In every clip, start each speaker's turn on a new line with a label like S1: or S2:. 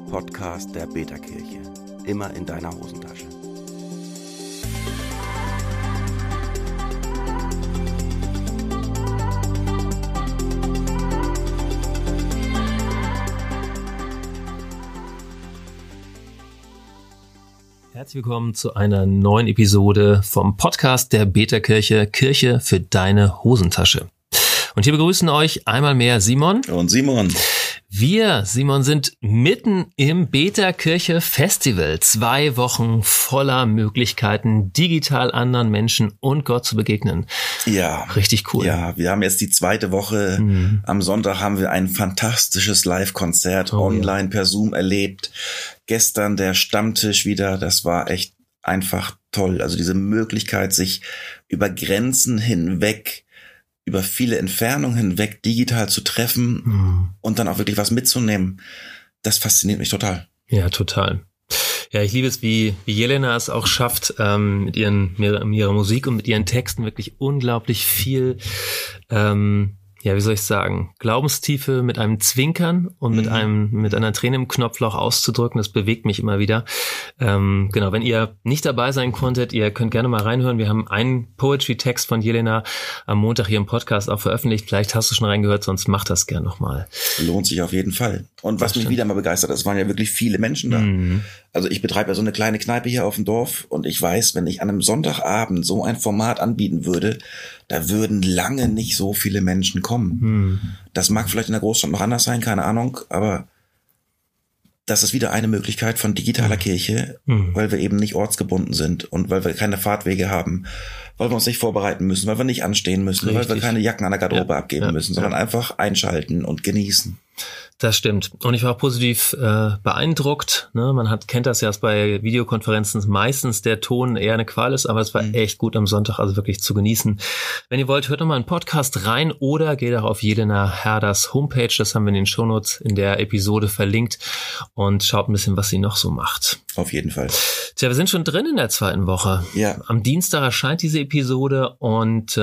S1: Podcast der Beta-Kirche. Immer in deiner Hosentasche.
S2: Herzlich willkommen zu einer neuen Episode vom Podcast der Beta-Kirche, Kirche für deine Hosentasche. Und hier begrüßen euch einmal mehr Simon
S3: und Simon.
S2: Wir, Simon, sind mitten im Beta-Kirche Festival. 2 Wochen voller Möglichkeiten, digital anderen Menschen und Gott zu begegnen.
S3: Ja.
S2: Richtig cool.
S3: Ja, wir haben jetzt die 2. Woche. Am Sonntag haben wir ein fantastisches Live-Konzert online per Zoom erlebt. Gestern der Stammtisch wieder. Das war echt einfach toll. Also diese Möglichkeit, sich über Grenzen hinweg, über viele Entfernungen hinweg digital zu treffen und dann auch wirklich was mitzunehmen. Das fasziniert mich total.
S2: Ja, total. Ja, ich liebe es, wie Jelena es auch schafft, mit ihrer Musik und mit ihren Texten wirklich unglaublich viel, wie soll ich sagen, Glaubenstiefe mit einem Zwinkern und mit einer Träne im Knopfloch auszudrücken. Das bewegt mich immer wieder. Genau, wenn ihr nicht dabei sein konntet, ihr könnt gerne mal reinhören. Wir haben einen Poetry-Text von Jelena am Montag hier im Podcast auch veröffentlicht. Vielleicht hast du schon reingehört, sonst mach das gerne nochmal.
S3: Lohnt sich auf jeden Fall. Und was mich wieder mal begeistert, es waren ja wirklich viele Menschen da. Also ich betreibe ja so eine kleine Kneipe hier auf dem Dorf und ich weiß, wenn ich an einem Sonntagabend so ein Format anbieten würde, da würden lange nicht so viele Menschen kommen. Das mag vielleicht in der Großstadt noch anders sein, keine Ahnung, aber das ist wieder eine Möglichkeit von digitaler Kirche, weil wir eben nicht ortsgebunden sind und weil wir keine Fahrtwege haben, weil wir uns nicht vorbereiten müssen, weil wir nicht anstehen müssen, weil wir keine Jacken an der Garderobe abgeben müssen, sondern einfach einschalten und genießen.
S2: Das stimmt. Und ich war auch positiv beeindruckt. Ne? Man kennt das ja, dass bei Videokonferenzen meistens der Ton eher eine Qual ist, aber es war echt gut am Sonntag, also wirklich zu genießen. Wenn ihr wollt, hört nochmal einen Podcast rein oder geht auch auf Jelena Herders Homepage. Das haben wir in den Shownotes in der Episode verlinkt und schaut ein bisschen, was sie noch so macht.
S3: Auf jeden Fall.
S2: Tja, wir sind schon drin in der 2. Woche.
S3: Ja.
S2: Am Dienstag erscheint diese Episode und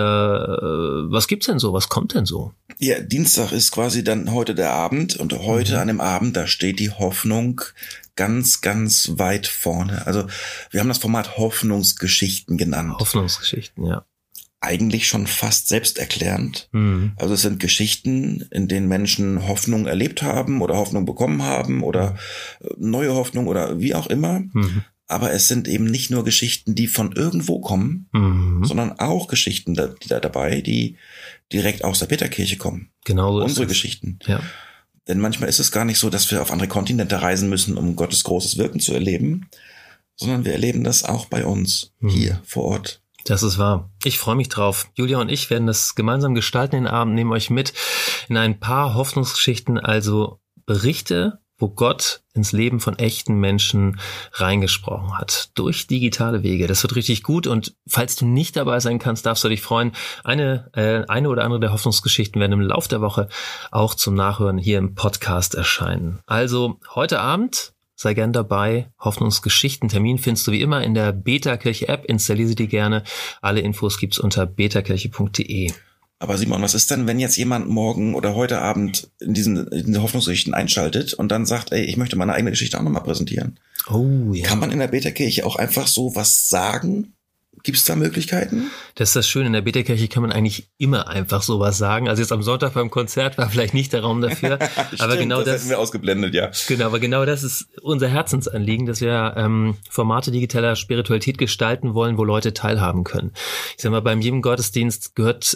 S2: was gibt's denn so? Was kommt denn so?
S3: Ja, Dienstag ist quasi dann heute der Abend und heute an dem Abend, da steht die Hoffnung ganz, ganz weit vorne. Also wir haben das Format Hoffnungsgeschichten genannt.
S2: Hoffnungsgeschichten, ja.
S3: Eigentlich schon fast selbsterklärend. Also es sind Geschichten, in denen Menschen Hoffnung erlebt haben oder Hoffnung bekommen haben oder neue Hoffnung oder wie auch immer. Aber es sind eben nicht nur Geschichten, die von irgendwo kommen, sondern auch Geschichten dabei, die direkt aus der Beta-Kirche kommen.
S2: Genau so
S3: Unsere
S2: ist es.
S3: Geschichten.
S2: Ja.
S3: Denn manchmal ist es gar nicht so, dass wir auf andere Kontinente reisen müssen, um Gottes großes Wirken zu erleben, sondern wir erleben das auch bei uns, hier vor Ort.
S2: Das ist wahr. Ich freue mich drauf. Julia und ich werden das gemeinsam gestalten den Abend, nehmen euch mit in ein paar Hoffnungsgeschichten, also Berichte, wo Gott ins Leben von echten Menschen reingesprochen hat. Durch digitale Wege. Das wird richtig gut und falls du nicht dabei sein kannst, darfst du dich freuen. Eine oder andere der Hoffnungsgeschichten werden im Laufe der Woche auch zum Nachhören hier im Podcast erscheinen. Also heute Abend sei gern dabei. Hoffnungsgeschichten. Termin findest du wie immer in der Beta-Kirche-App. Installiere sie dir gerne. Alle Infos gibt's unter betakirche.de.
S3: Aber Simon, was ist denn, wenn jetzt jemand morgen oder heute Abend in diese Hoffnungsgeschichten einschaltet und dann sagt, ey, ich möchte meine eigene Geschichte auch nochmal präsentieren?
S2: Oh, ja.
S3: Kann man in der Beta-Kirche auch einfach so was sagen? Gibt es da Möglichkeiten?
S2: Das ist das Schöne, in der Beta-Kirche kann man eigentlich immer einfach sowas sagen. Also jetzt am Sonntag beim Konzert war vielleicht nicht der Raum dafür. Aber genau
S3: das hätten wir ausgeblendet, ja.
S2: Genau, aber genau das ist unser Herzensanliegen, dass wir Formate digitaler Spiritualität gestalten wollen, wo Leute teilhaben können. Ich sag mal, beim jedem Gottesdienst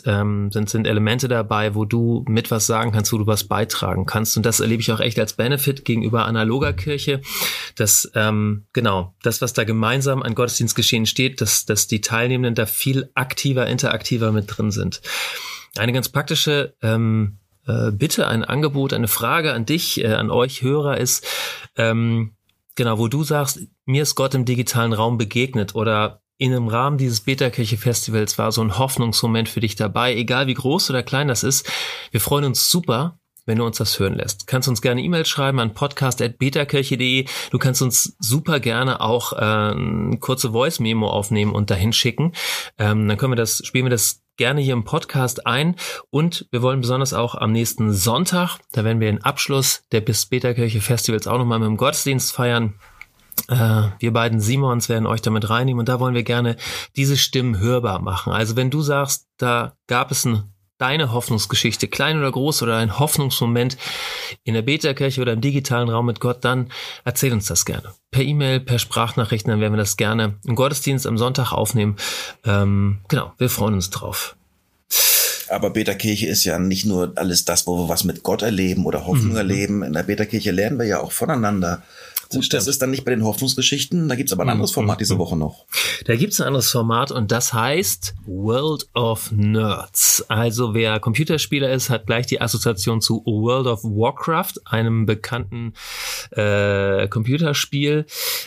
S2: sind Elemente dabei, wo du mit was sagen kannst, wo du was beitragen kannst. Und das erlebe ich auch echt als Benefit gegenüber analoger Kirche, dass das, was da gemeinsam an Gottesdienstgeschehen steht, dass die Teilnehmenden da viel aktiver, interaktiver mit drin sind. Eine ganz praktische Bitte, ein Angebot, eine Frage an dich, an euch Hörer ist, wo du sagst, mir ist Gott im digitalen Raum begegnet oder in einem Rahmen dieses Beta-Kirche-Festivals war so ein Hoffnungsmoment für dich dabei, egal wie groß oder klein das ist. Wir freuen uns super, wenn du uns das hören lässt. Kannst uns gerne E-Mail schreiben an podcast@betakirche.de. Du kannst uns super gerne auch eine kurze Voice-Memo aufnehmen und dahin schicken. Dann spielen wir das gerne hier im Podcast ein. Und wir wollen besonders auch am nächsten Sonntag, da werden wir den Abschluss der Bis-Beta-Kirche Festivals auch nochmal mit dem Gottesdienst feiern. Wir beiden Simons werden euch damit reinnehmen und da wollen wir gerne diese Stimmen hörbar machen. Also wenn du sagst, da gab es deine Hoffnungsgeschichte, klein oder groß, oder ein Hoffnungsmoment in der Beta-Kirche oder im digitalen Raum mit Gott, dann erzähl uns das gerne. Per E-Mail, per Sprachnachrichten, dann werden wir das gerne im Gottesdienst am Sonntag aufnehmen. Genau, wir freuen uns drauf.
S3: Aber Beta-Kirche ist ja nicht nur alles das, wo wir was mit Gott erleben oder Hoffnung erleben. In der Beta-Kirche lernen wir ja auch voneinander. Gut, das ist dann nicht bei den Hoffnungsgeschichten, da gibt's aber ein anderes Format diese Woche noch.
S2: Da gibt's ein anderes Format und das heißt World of Nerds. Also wer Computerspieler ist, hat gleich die Assoziation zu World of Warcraft, einem bekannten Computerspiel.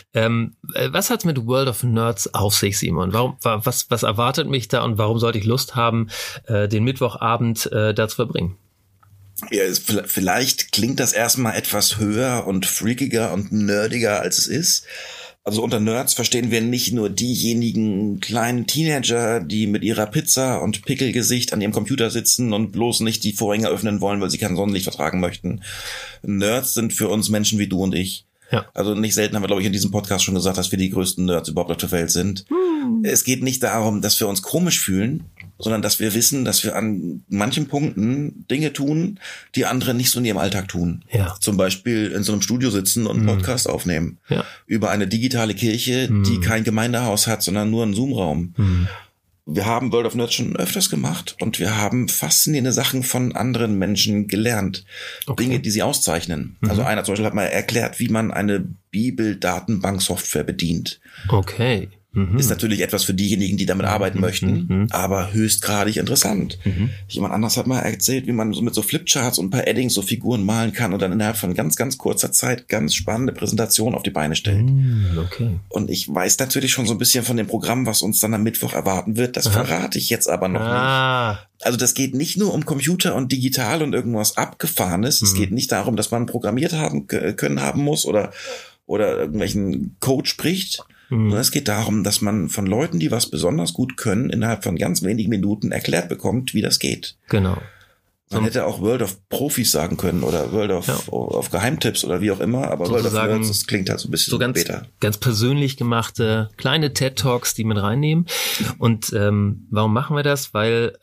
S2: Was hat's mit World of Nerds auf sich, Simon? Was erwartet mich da und warum sollte ich Lust haben, den Mittwochabend da zu verbringen?
S3: Ja, vielleicht klingt das erstmal etwas höher und freakiger und nerdiger, als es ist. Also unter Nerds verstehen wir nicht nur diejenigen kleinen Teenager, die mit ihrer Pizza und Pickelgesicht an ihrem Computer sitzen und bloß nicht die Vorhänge öffnen wollen, weil sie kein Sonnenlicht vertragen möchten. Nerds sind für uns Menschen wie du und ich. Ja. Also nicht selten haben wir, glaube ich, in diesem Podcast schon gesagt, dass wir die größten Nerds überhaupt auf der Welt sind. Es geht nicht darum, dass wir uns komisch fühlen, sondern dass wir wissen, dass wir an manchen Punkten Dinge tun, die andere nicht so in ihrem Alltag tun. Ja. Zum Beispiel in so einem Studio sitzen und einen Podcast aufnehmen. Ja. Über eine digitale Kirche, die kein Gemeindehaus hat, sondern nur einen Zoom-Raum. Wir haben World of Nerds schon öfters gemacht und wir haben faszinierende Sachen von anderen Menschen gelernt. Okay. Dinge, die sie auszeichnen. Also einer zum Beispiel hat mal erklärt, wie man eine Bibeldatenbank-Software bedient.
S2: Okay.
S3: Ist natürlich etwas für diejenigen, die damit arbeiten möchten, aber höchstgradig interessant. Jemand anders hat mal erzählt, wie man so mit so Flipcharts und ein paar Eddings so Figuren malen kann und dann innerhalb von ganz, ganz kurzer Zeit ganz spannende Präsentationen auf die Beine stellt. Okay. Und ich weiß natürlich schon so ein bisschen von dem Programm, was uns dann am Mittwoch erwarten wird. Das verrate ich jetzt aber noch nicht. Also das geht nicht nur um Computer und digital und irgendwas Abgefahrenes. Es geht nicht darum, dass man programmiert haben muss oder irgendwelchen Code spricht. Es geht darum, dass man von Leuten, die was besonders gut können, innerhalb von ganz wenigen Minuten erklärt bekommt, wie das geht. Genau. Man hätte auch World of Profis sagen können oder World of Geheimtipps oder wie auch immer, aber World of Nerds, das klingt halt so ein bisschen so
S2: ganz persönlich gemachte kleine TED-Talks, die mit reinnehmen. Und warum machen wir das? Weil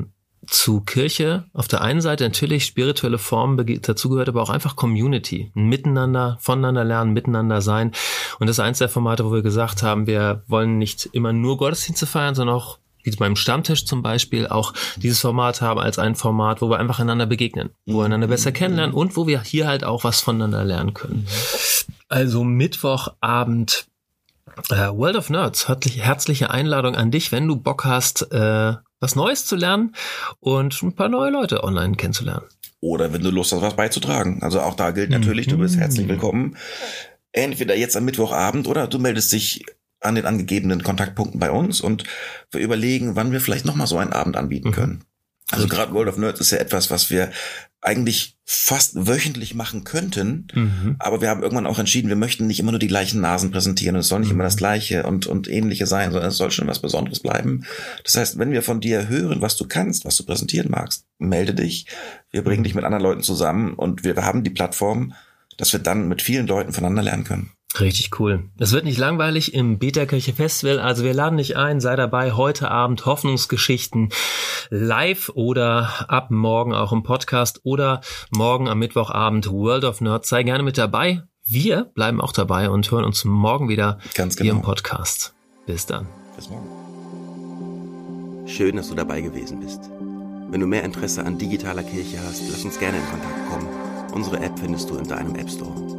S2: zu Kirche auf der einen Seite natürlich spirituelle Formen dazu gehört, aber auch einfach Community, miteinander, voneinander lernen, miteinander sein. Und das ist eins der Formate, wo wir gesagt haben, wir wollen nicht immer nur Gottesdienste feiern, sondern auch, wie beim Stammtisch zum Beispiel, auch dieses Format haben als ein Format, wo wir einfach einander begegnen, wo wir einander besser kennenlernen und wo wir hier halt auch was voneinander lernen können. Also Mittwochabend, World of Nerds, herzliche Einladung an dich, wenn du Bock hast, was Neues zu lernen und ein paar neue Leute online kennenzulernen.
S3: Oder wenn du Lust hast, was beizutragen. Also auch da gilt natürlich, du bist herzlich willkommen. Entweder jetzt am Mittwochabend oder du meldest dich an den angegebenen Kontaktpunkten bei uns und wir überlegen, wann wir vielleicht nochmal so einen Abend anbieten können. Also gerade World of Nerds ist ja etwas, was wir eigentlich fast wöchentlich machen könnten, aber wir haben irgendwann auch entschieden, wir möchten nicht immer nur die gleichen Nasen präsentieren und es soll nicht immer das Gleiche und Ähnliche sein, sondern es soll schon was Besonderes bleiben. Das heißt, wenn wir von dir hören, was du kannst, was du präsentieren magst, melde dich, wir bringen dich mit anderen Leuten zusammen und wir haben die Plattform, dass wir dann mit vielen Leuten voneinander lernen können.
S2: Richtig cool. Es wird nicht langweilig im Beta-Kirche Festival, also wir laden dich ein, sei dabei, heute Abend Hoffnungsgeschichten live oder ab morgen auch im Podcast oder morgen am Mittwochabend World of Nerds, sei gerne mit dabei. Wir bleiben auch dabei und hören uns morgen wieder hier im Podcast. Bis dann.
S3: Bis morgen.
S1: Schön, dass du dabei gewesen bist. Wenn du mehr Interesse an digitaler Kirche hast, lass uns gerne in Kontakt kommen. Unsere App findest du in deinem App Store.